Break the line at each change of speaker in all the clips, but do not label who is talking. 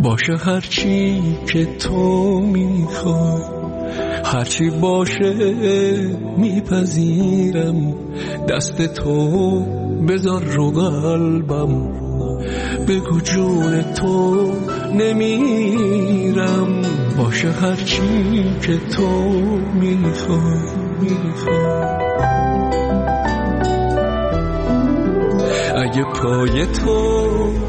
باشه هرچی که تو میخوای، هرچی باشه میپذیرم. دست تو بذار رو قلبم، بگو جون تو نمیرم. باشه هرچی که تو میخوای. اگه پای تو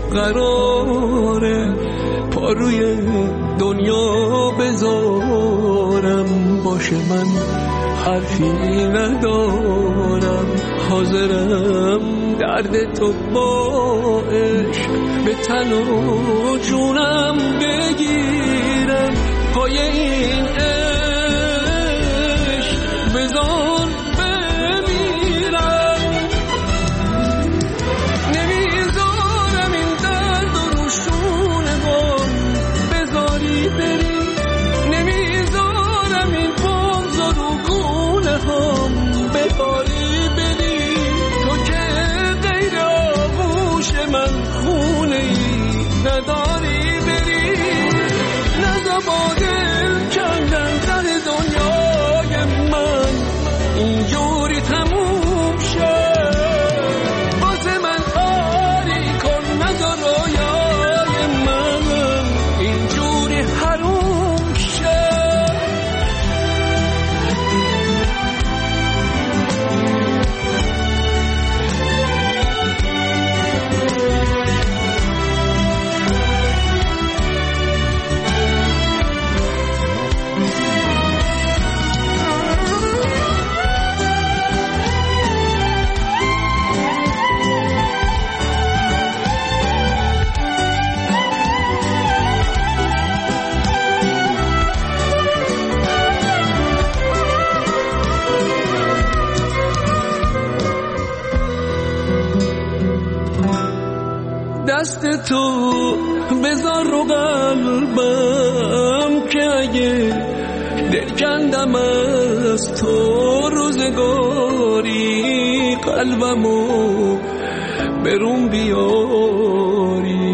قراره پا روی دنیا بذارم، باشه من حرفی ندارم، حاضرم درد تو با عشق به تن و جونم بگیرم. پای این عشق بذار بمیرم، نمیذارم این درد و روشونه غم بذاری بری، نمیذارم این بغض و رو گونه هم بباری بری. تو که غیر آغوش من خونه ای نداری بری، نزا با دل کندن در دنیای من اینجوری تموم شد. واسه من آری کن نزا رویای من اینجوری حروم شد. دست تو بذار رو قلبم که اگه دل کندم از تو روزگاری، قلبمو برون بیاری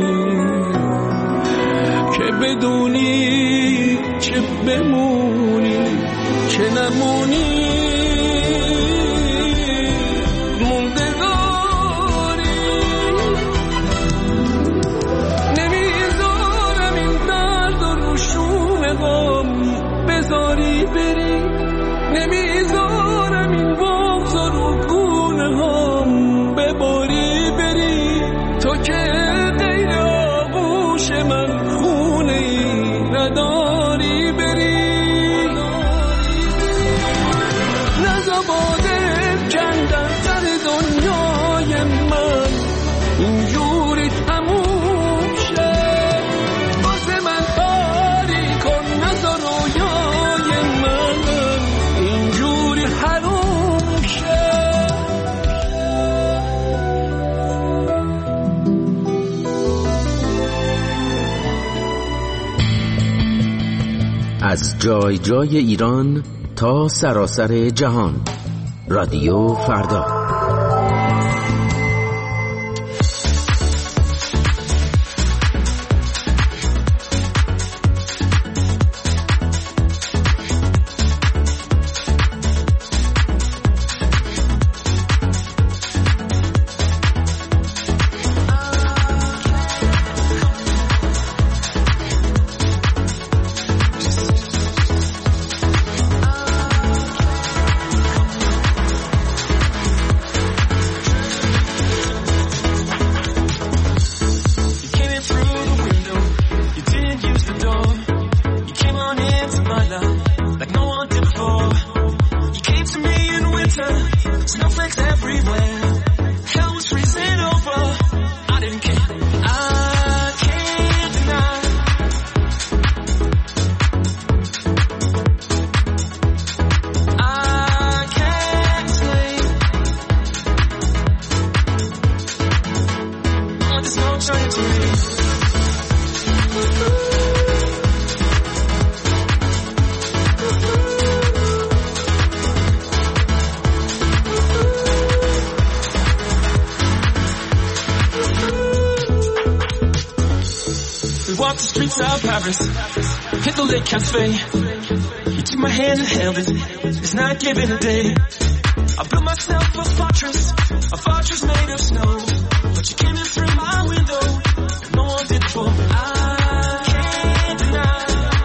که بدونی چه بمونی چه نمونی. بذاری بری، نمیذارم این بغض و رودگونه هم بباری بری. تو که غیر آغوش من خونه ای نداری بری، نزا با دل کندن در دنیای من اینجوری تموم شد. واسه من آری کن نزا رویای من اینجوری حروم شد.
از جای جای ایران تا سراسر جهان، رادیو فردا.
streets of Paris, hit the Lake Cafe. You took my hand and held it, it's not given a day. I built myself a fortress made of snow. But you came in through my window, no one did for me. I can't deny.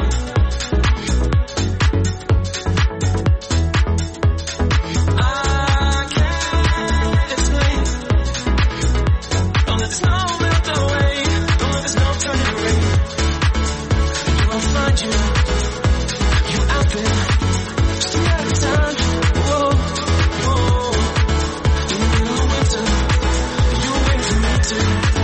I can't explain. Don't let the snow melt away. Don't let the snow turn it rain. You will find you out there, just a matter of time. Whoa, whoa. In the middle of winter, you wait for me to.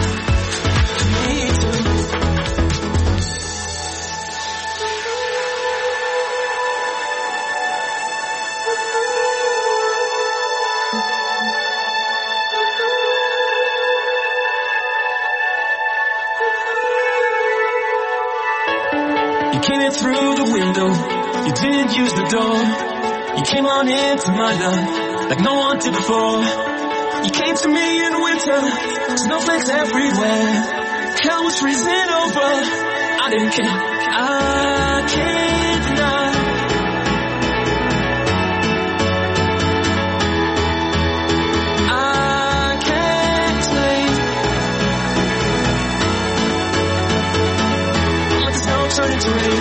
You came in through the window, you didn't use the door. You came on into my life like no one did before. You came to me in winter, snowflakes everywhere. Hell was freezing over, I didn't care. I can't deny. I can't explain. Let the snow turn into rain.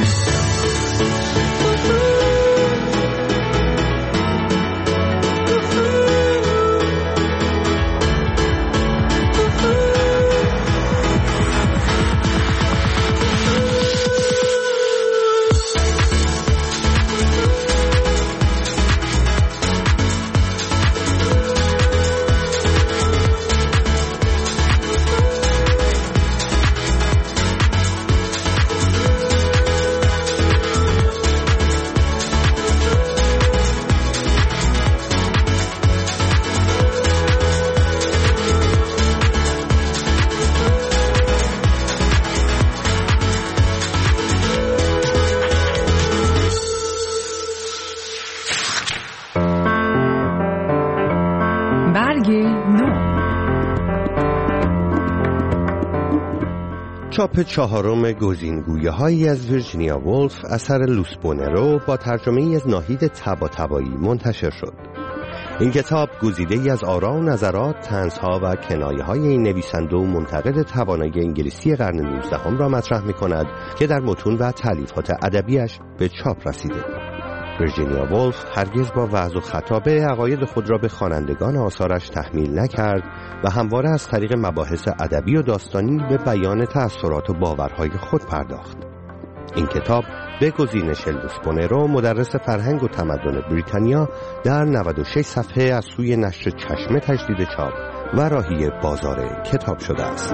چاپ چهارم گزینگویه‌هایی از ویرجینیا وولف اثر لوس بونرو با ترجمه‌ای از ناهید طباطبایی منتشر شد. این کتاب گزیده‌ای از آرا و نظرات، طنزها و کنایه‌های این نویسنده و منتقد توانای انگلیسی قرن 19 را مطرح می‌کند که در متون و تألیفات ادبیش به چاپ رسیده. ویرجینیا وولف هرگز با وعظ و خطابه عقاید خود را به خوانندگان آثارش تحمیل نکرد و همواره از طریق مباحث ادبی و داستانی به بیان تأثیرات و باورهای خود پرداخت. این کتاب به گزینش لوس بونرو، مدرس فرهنگ و تمدن بریتانیا، در 96 صفحه از سوی نشر چشمه تجدید چاپ و راهی بازار کتاب شده است.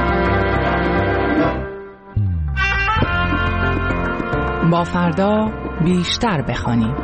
با فردا بیشتر بخوانیم.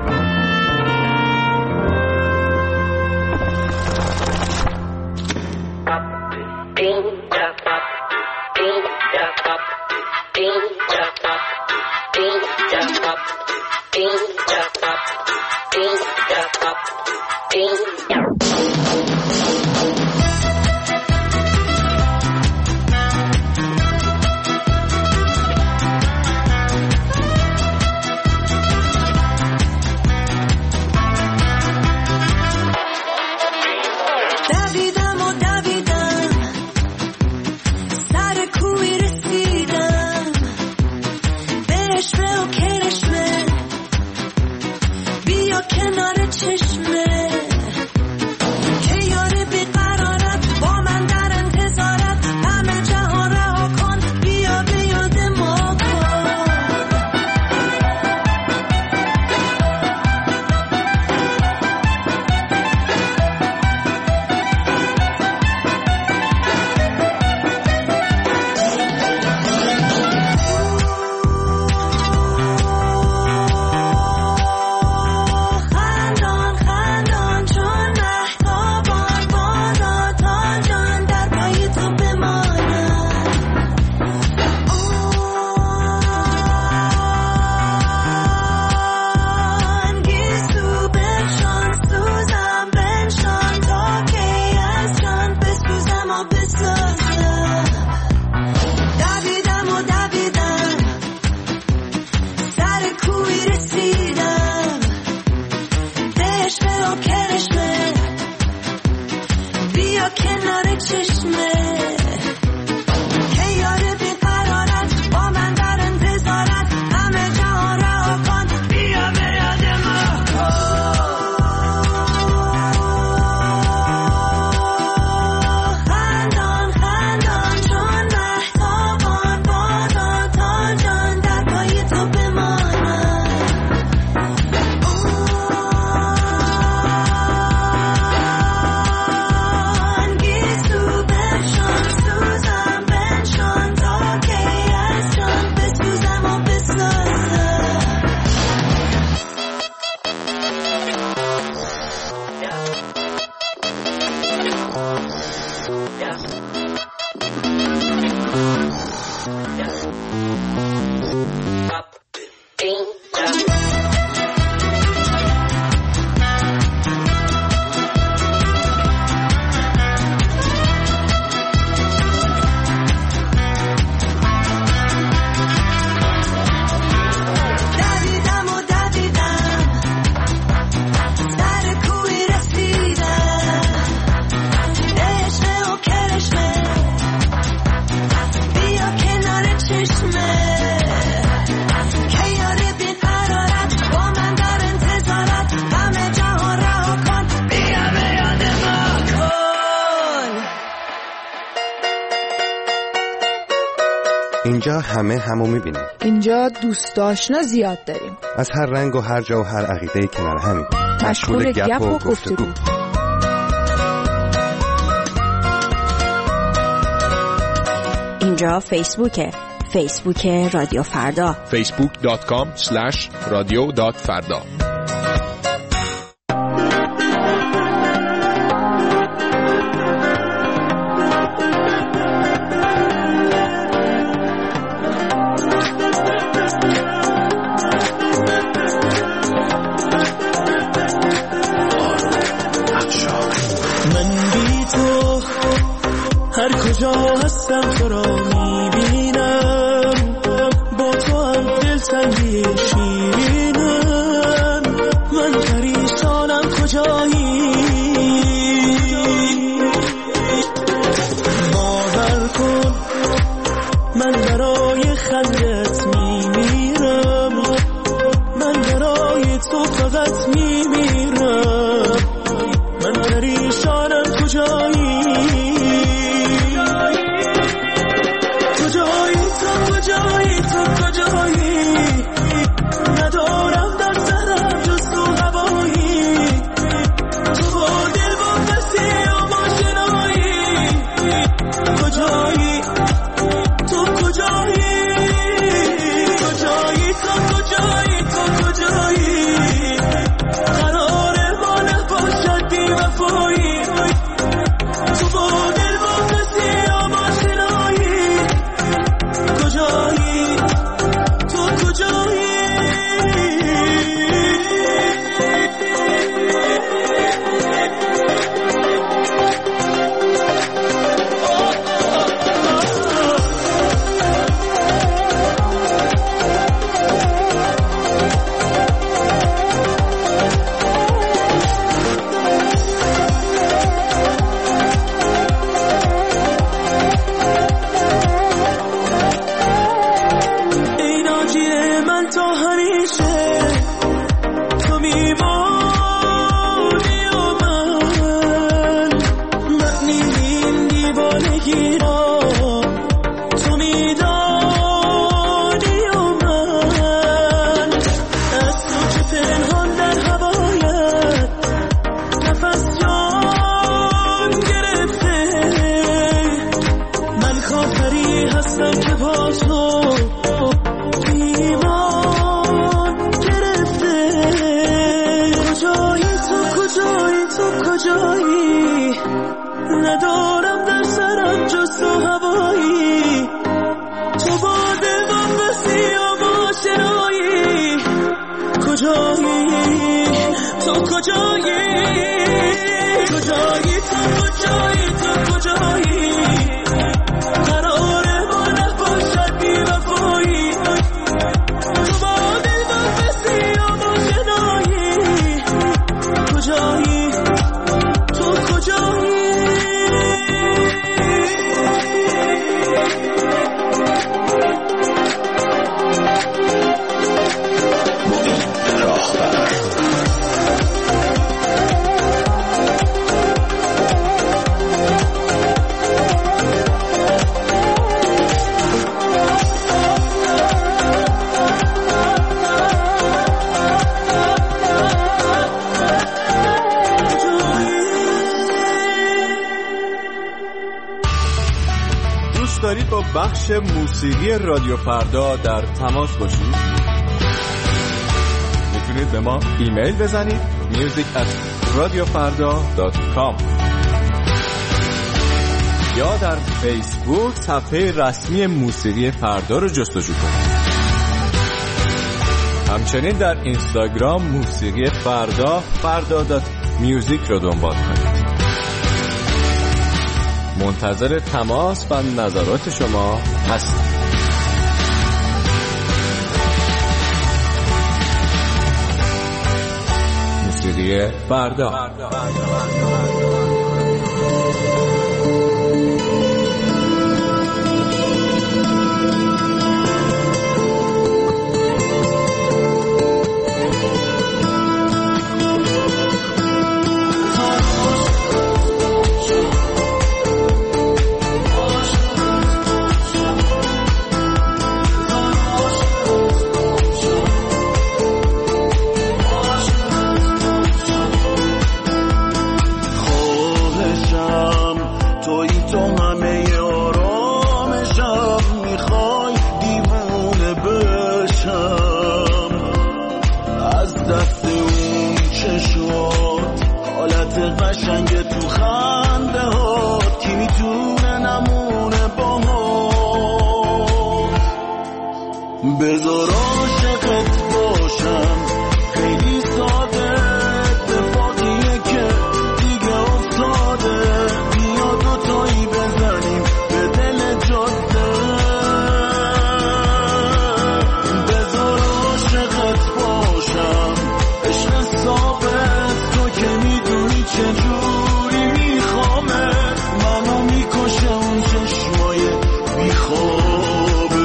اینجا همه همو میبینیم.
اینجا دوست آشنا زیاد داریم.
از هر رنگ و هر جا و هر عقیده کنار همیم.
مشغول گپ و گفتگو.
اینجا فیسبوک رادیو فردا.
facebook.com/radio.farda.
هر کجا هستم تو را میبینم، با تو هم دلتنگی شیرینم. من پریشانم کجایی، باور کن من برای خندت میمیرم، من برای تو فقط میمیرم. من پریشانم کجایی، ندارم در سرم جز تو هوایی. تو با دل با کسی آشنایی، کجایی تو کجایی، کجایی تو کجایی، تو کجایی. قرار ما نباشد بی وفایی، تو با دل با کسی آشنایی، کجایی تو کجایی. ندارم در سرم جز تو هوایی، تو با دل با بسیام آشنایی، کجایی تو کجایی، کجایی تو کجایی، تو کجایی. قرار ما نباشد بی وفایی، تو با دل با بسیام آشنایی، کجایی تو کجایی.
دارید با بخش موسیقی رادیو فردا در تماس باشید؟ میتونید به ما ایمیل بزنید music@radiofarda.com یا در فیسبوک صفحه رسمی موسیقی فردا رو جستجو کنید. همچنین در اینستاگرام موسیقی فردا.music رو دنبال کنید. منتظر تماس و نظرات شما هستم. موسیقی فردا.
بذار عاشقت باشم خیلی ساده اتفاقیه که دیگه افتاده بیا دوتایی بزنیم به دل جاده بذار عاشقت باشم عشق ثابت تو که میدونی چجوری میخوامت منو میکشه اون چشمای بیخوابه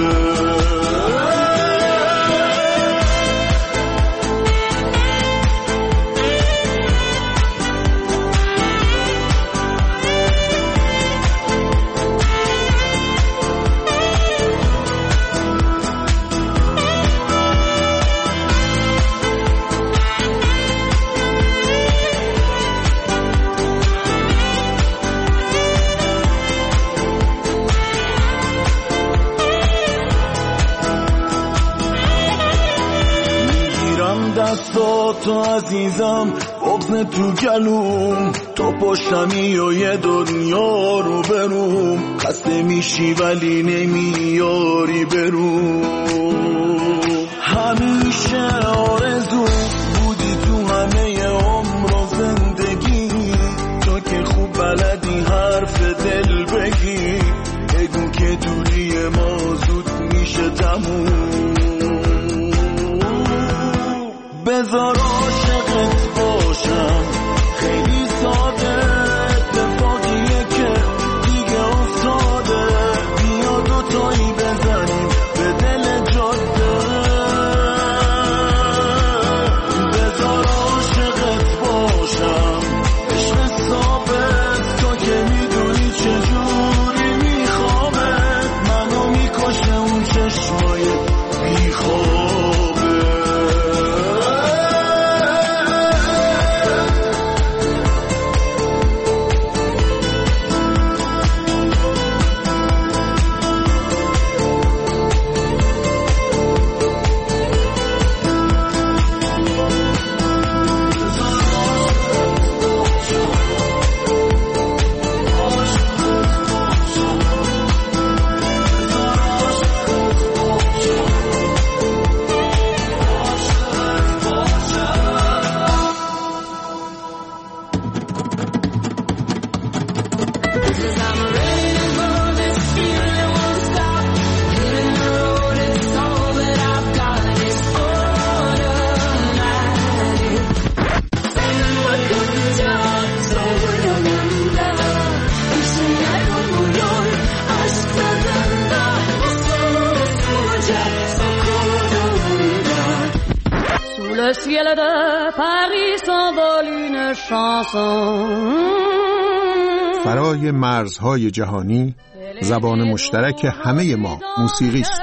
دستاتو عزیزم بغز تو گلوم تو پشتمی و یه دنیا رو بروم خسته میشی ولی نمیاری بروم همیشه آرزو بودی تو همه عمر و زندگی تو که خوب بلدی حرف دل بگی بگو که دوری ما زود میشه تموم بذار عاشقت باشم خیلی ساده اتفاقیه که دیگه افتاده بیا دوتایی بزنیم به دل جاده بذار عاشقت باشم عشق ثابت تو که میدونی چجوری میخوامت منو میکشه اون چشمای بیخوابه
Le ciel de Paris s'envole une chanson.
فرای مرزهای جهانی زبان مشترک همه ما موسیقی است.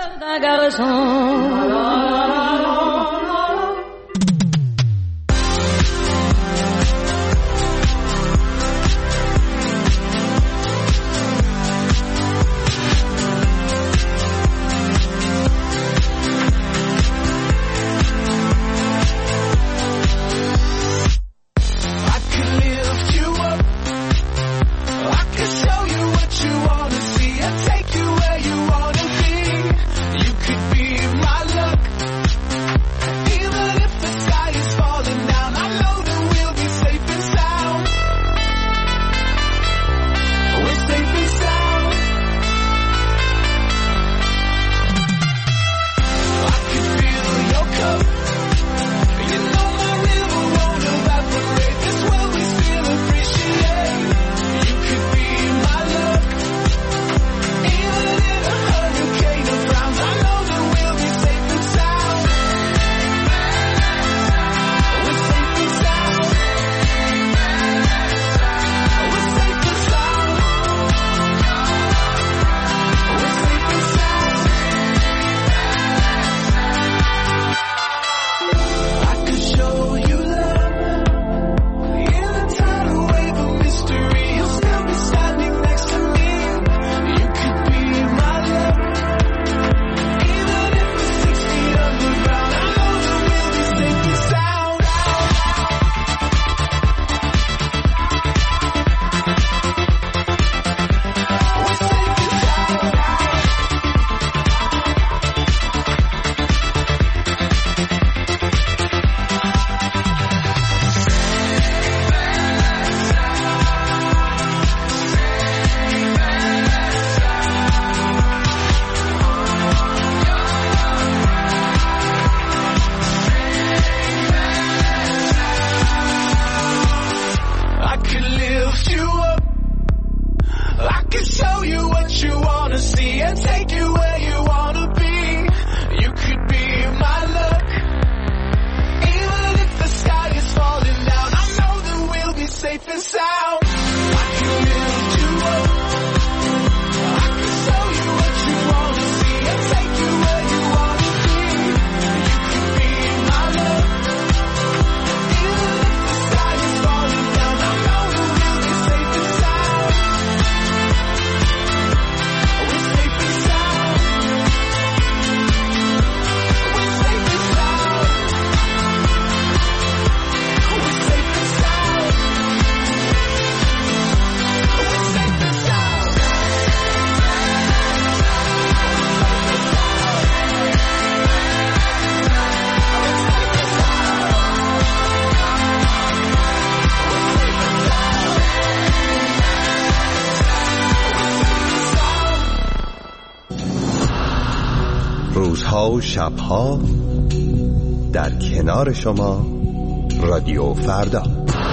روزها و شبها در کنار شما رادیو فردا.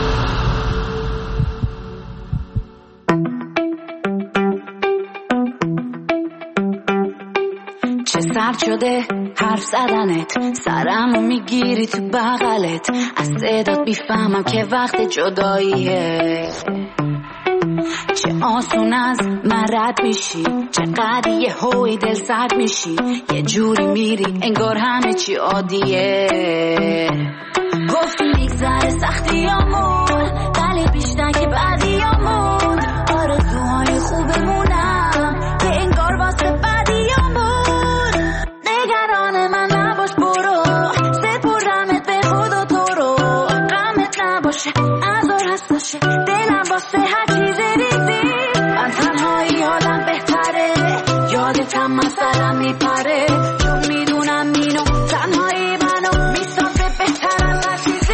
چه سرد شده حرف زدنت، سرمو میگیری تو بغلت، از صدات میفهمم که وقت جداییه. چه آسون از من رد میشی، چقدر یه هوی دل سرد میشی، یه جوری میری انگار همه چی عادیه. گفتی میگذره سختیامون، ولی بیشتر که بعدیامون، آرزوهای خوبمونم که انگار واسه بعدیامون. نگران من نباش برو، سپردمت به خدا تو رو، غمت نباشه ازار هستاشه دلم واسه هر چیز ریزی. من تنهایی حالم بهتره، یادتم مثلا میپره، چون میدونم اینو تنهایی منو میسازه بهتر از هر چیزی.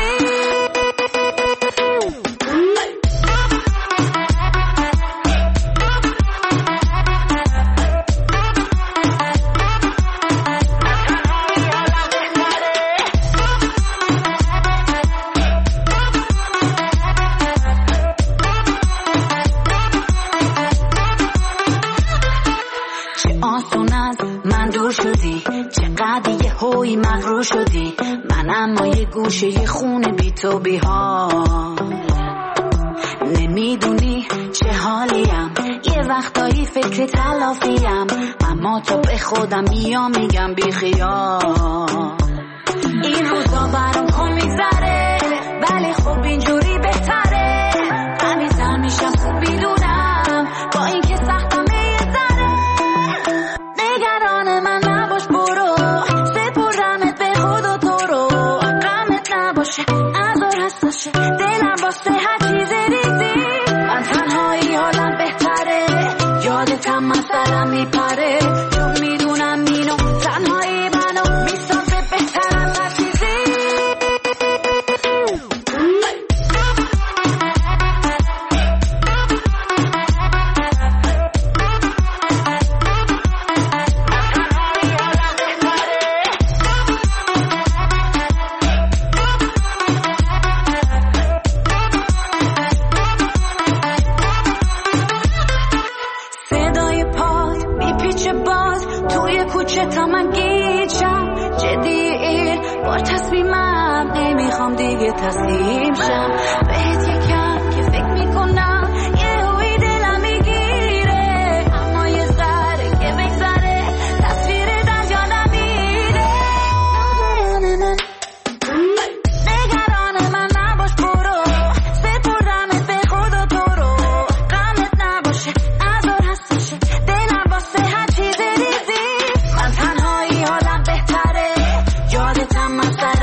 چقدر یه هوی مغرور شدی، من اما یه گوشه یه خونه بی تو بی حال. نمیدونی چه حالیم، یه وقتایی فکر تلافیم، اما تو به خودم میام میگم بی خیال. این روزا برام کن میگذره، ولی خب اینجوری بهتره. غمیزم میشم خوب میدونم، با این که سختم یه ذره. نگران من نباش برو، سپردمت به خدا تو رو، غمت نباشه ازار هستاشه دلم واسه هر چیز ریزی. من تنهایی حالم بهتره، یادتم مثلا میپره، چون میدونم اینو تنهایی منو میسازه بهتر از هر چیزی. کوچه تا من گیجم جدی بار تصمیمم، نمیخوام دیگه تسلیم شم بهت یکم که فکر میکنم یه هوی دلم میگیره، اما یه ذره که بگذره تصویر در یادم میره. نگران من نباش برو، سپردمت به خدا تو رو، غمت نباشه ازار هستاشه دلم واسه هر چیز ریزی. من تنهایی حالم بهتره، یادتم مثلا